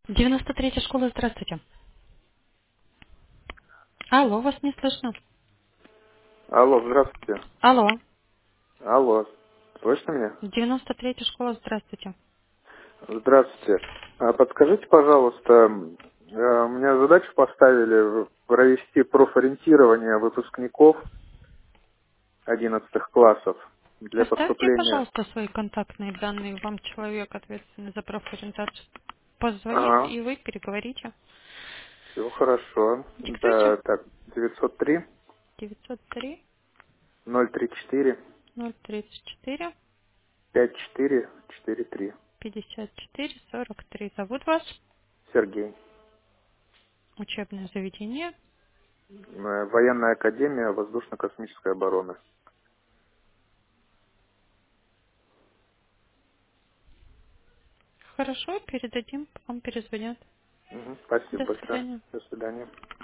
93-я школа, здравствуйте. Алло, вас не слышно. Алло, здравствуйте. Алло, Алло, слышно меня? 93-я школа, здравствуйте. Здравствуйте. Подскажите, пожалуйста, у меня задачу поставили провести профориентирование выпускников 11 классов для Оставьте, поступления. пожалуйста, свои контактные данные. Вам человек, ответственный за профориентацию, позвонит, Ага, и вы переговорите. все хорошо. Диктуйте. Да, так, 903 903 034 034 5443. 54 43. Зовут вас? Сергей. Учебное заведение. Военная академия воздушно-космической обороны. Хорошо, передадим, вам перезвонят. Мгм, спасибо До большое. свидания. До свидания.